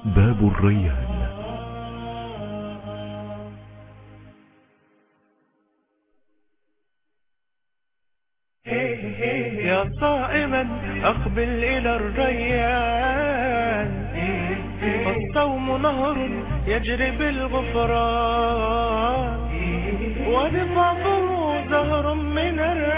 باب الريان. يا صائما أقبل إلى الريان، فالصوم نهر يجري بالغفران، ورفاقه زهر من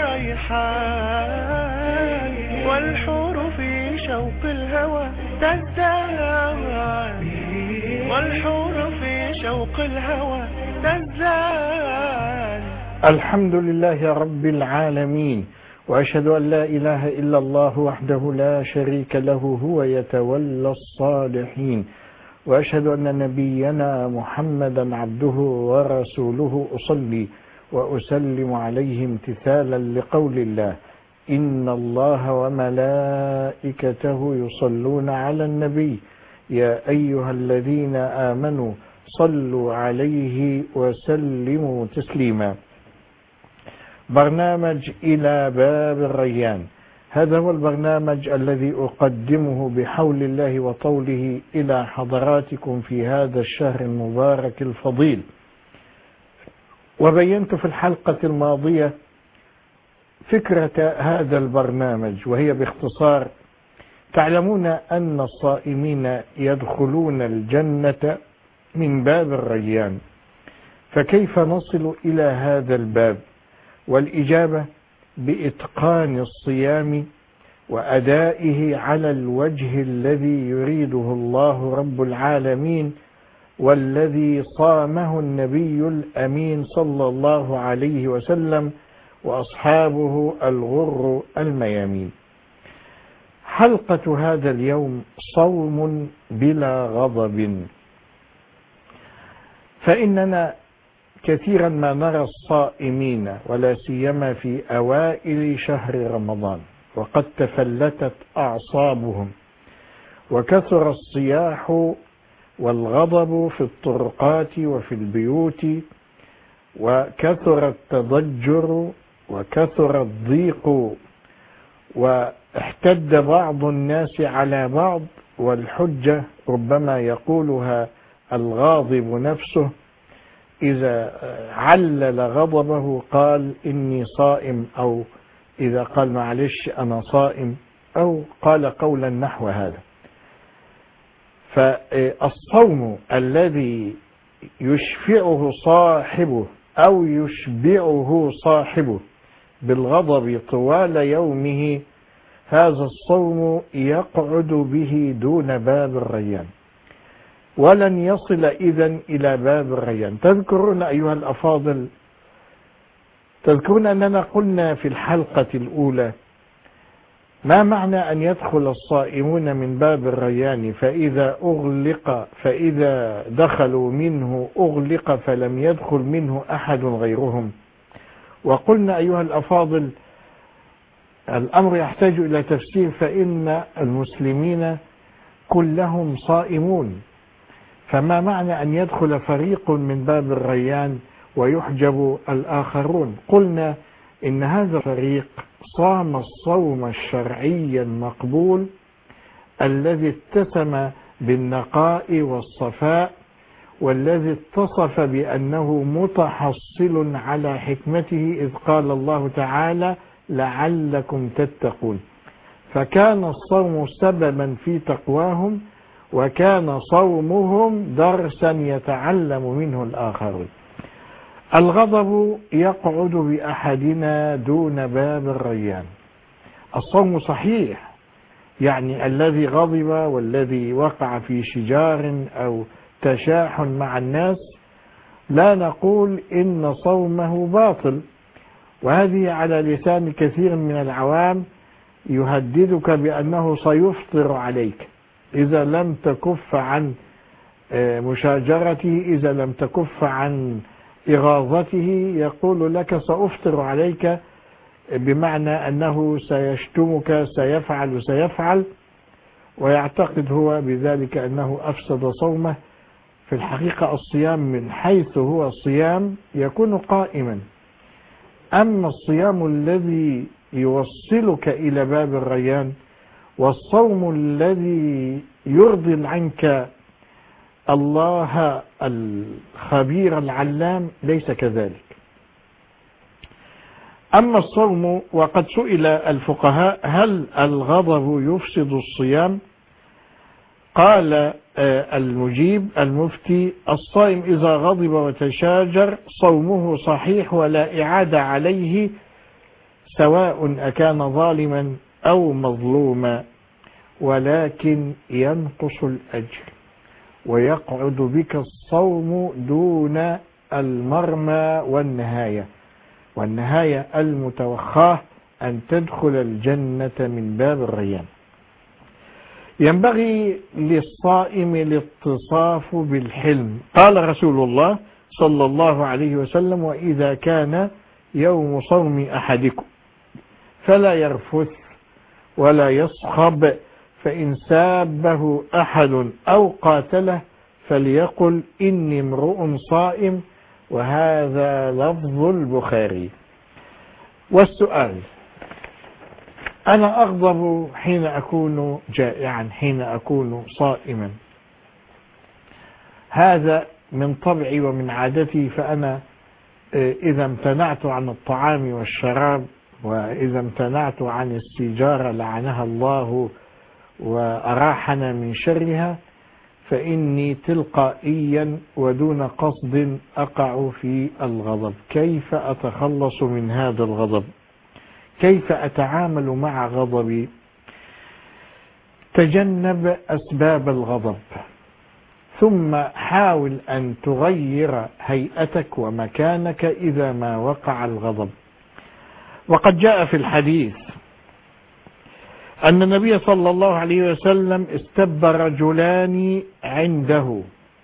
الريحان، والحور في شوق الهوى تزدان، والحور في شوق الهوى تزدان. الحمد لله رب العالمين، وأشهد أن لا إله إلا الله وحده لا شريك له هو يتولى الصالحين، وأشهد أن نبينا محمدا عبده ورسوله، أصلي وأسلم عليه امتثالا لقول الله: إن الله وملائكته يصلون على النبي يا أيها الذين آمنوا صلوا عليه وسلموا تسليما. برنامج إلى باب الريان، هذا هو البرنامج الذي أقدمه بحول الله وطوله إلى حضراتكم في هذا الشهر المبارك الفضيل. وبينت في الحلقة الماضية فكرة هذا البرنامج، وهي باختصار: تعلمون أن الصائمين يدخلون الجنة من باب الريان، فكيف نصل إلى هذا الباب؟ والإجابة بإتقان الصيام وأدائه على الوجه الذي يريده الله رب العالمين، والذي صامه النبي الأمين صلى الله عليه وسلم وأصحابه الغر الميامين. حلقة هذا اليوم: صوم بلا غضب. فإننا كثيرا ما نرى الصائمين ولا سيما في أوائل شهر رمضان وقد تفلتت أعصابهم، وكثر الصياح والغضب في الطرقات وفي البيوت، وكثر التضجر وكثر الضيق، واحتد بعض الناس على بعض، والحجة ربما يقولها الغاضب نفسه إذا علل غضبه قال إني صائم، أو إذا قال معلش أنا صائم، أو قال قولا نحو هذا. فالصوم الذي يشفعه صاحبه أو يشبعه صاحبه بالغضب طوال يومه، هذا الصوم يقعد به دون باب الريان، ولن يصل إذن إلى باب الريان. تذكرون أيها الأفاضل، تذكرون أننا قلنا في الحلقة الأولى ما معنى أن يدخل الصائمون من باب الريان فإذا دخلوا منه أغلق فلم يدخل منه أحد غيرهم. وقلنا أيها الأفاضل الأمر يحتاج إلى تفسير، فإن المسلمين كلهم صائمون، فما معنى أن يدخل فريق من باب الريان ويحجب الآخرون؟ قلنا إن هذا الفريق صام الصوم الشرعي المقبول الذي اتسم بالنقاء والصفاء، والذي اتصف بأنه متحصل على حكمته، إذ قال الله تعالى: لعلكم تتقون. فكان الصوم سببا في تقواهم، وكان صومهم درسا يتعلم منه الآخرون. الغضب يقعد بأحدنا دون باب الريان. الصوم صحيح، يعني الذي غضب والذي وقع في شجار أو تشاحن مع الناس لا نقول إن صومه باطل، وهذه على لسان كثير من العوام يهددك بأنه سيفطر عليك إذا لم تكف عن مشاجرته، إذا لم تكف عن إغاظته، يقول لك سأفطر عليك، بمعنى أنه سيشتمك، سيفعل، ويعتقد هو بذلك أنه أفسد صومه. في الحقيقة الصيام من حيث هو صيام يكون قائما، أما الصيام الذي يوصلك إلى باب الريان والصوم الذي يرضي عنك الله الخبير العلام ليس كذلك. أما الصوم وقد سئل الفقهاء هل الغضب يفسد الصيام؟ قال المجيب المفتي الصائم إذا غضب وتشاجر صومه صحيح ولا إعادة عليه، سواء أكان ظالما أو مظلوما، ولكن ينقص الأجر ويقعد بك الصوم دون المرمى والنهاية المتوخاة أن تدخل الجنة من باب الريان. ينبغي للصائم الاتصاف بالحلم. قال رسول الله صلى الله عليه وسلم وإذا كان يوم صوم أحدكم فلا يرفث ولا يصخب، فإن سابه أحد أو قاتله فليقل إني امرؤ صائم، وهذا لفظ البخاري. والسؤال: أنا أغضب حين أكون جائعا، حين أكون صائما، هذا من طبعي ومن عادتي، فأنا إذا امتنعت عن الطعام والشراب وإذا امتنعت عن السيجارة لعنها الله وأراحنا من شرها، فإني تلقائيا ودون قصد أقع في الغضب. كيف أتخلص من هذا الغضب؟ كيف أتعامل مع غضبي؟ تجنب أسباب الغضب، ثم حاول أن تغير هيئتك ومكانك إذا ما وقع الغضب. وقد جاء في الحديث أن النبي صلى الله عليه وسلم استب رجلان عنده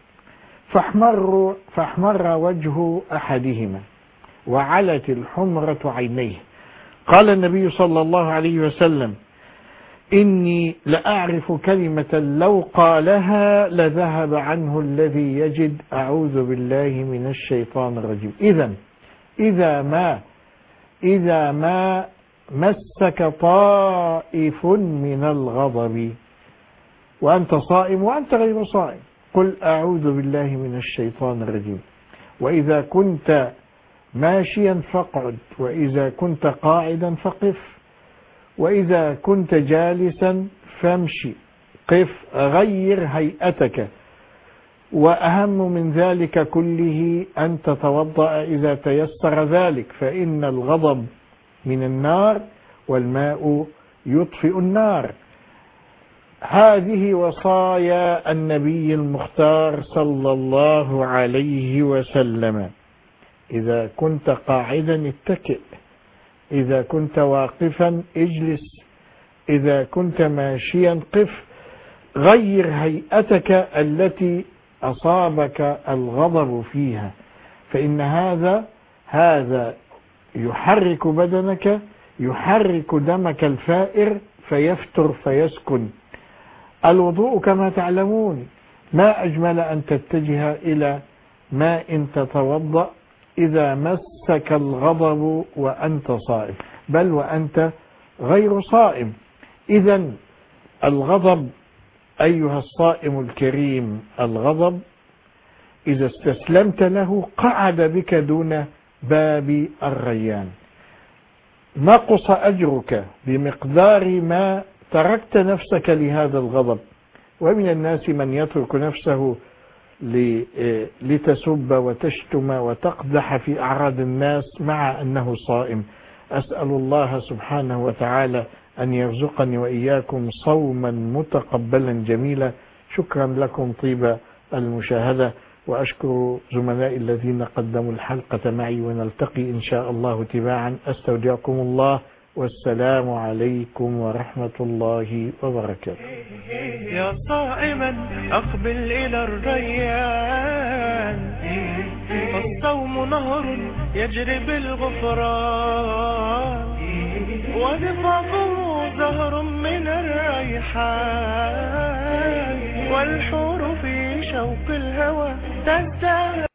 فاحمر وجه أحدهما وعلت الحمرة عينيه. قال النبي صلى الله عليه وسلم: إني لأعرف كلمة لو قالها لذهب عنه الذي يجد. أعوذ بالله من الشيطان الرجيم. إذا ما مسك طائف من الغضب وأنت صائم وأنت غير صائم، قل أعوذ بالله من الشيطان الرجيم. وإذا كنت ماشيا فاقعد، وإذا كنت قاعدا فقف، وإذا كنت جالسا فامشي، قف، غير هيئتك. وأهم من ذلك كله أن تتوضأ إذا تيسر ذلك، فإن الغضب من النار والماء يطفئ النار. هذه وصايا النبي المختار صلى الله عليه وسلم. إذا كنت قاعدا اتكئ، إذا كنت واقفا اجلس، إذا كنت ماشيا قف، غير هيئتك التي أصابك الغضب فيها، فإن هذا يحرك بدنك، يحرك دمك الفائر فيفتر فيسكن. الوضوء كما تعلمون ما أجمل أن تتجه إلى ماء تتوضأ إذا مسك الغضب وأنت صائم، بل وأنت غير صائم. إذن الغضب أيها الصائم الكريم، الغضب إذا استسلمت له قعد بك دون باب الريان، نقص أجرك بمقدار ما تركت نفسك لهذا الغضب. ومن الناس من يترك نفسه لتسب وتشتم وتقدح في أعراض الناس مع أنه صائم. أسأل الله سبحانه وتعالى أن يرزقني وإياكم صوما متقبلا جميلا. شكرا لكم طيب المشاهدة، وأشكر زملائي الذين قدموا الحلقة معي، ونلتقي إن شاء الله تباعا. أستودعكم الله، والسلام عليكم ورحمة الله وبركاته. يا صائما أقبل إلى الريان، فالصوم نهر يجري بالغفران، ونفاقه زهر من الريحان، والحور في شوق الهوى تزداد.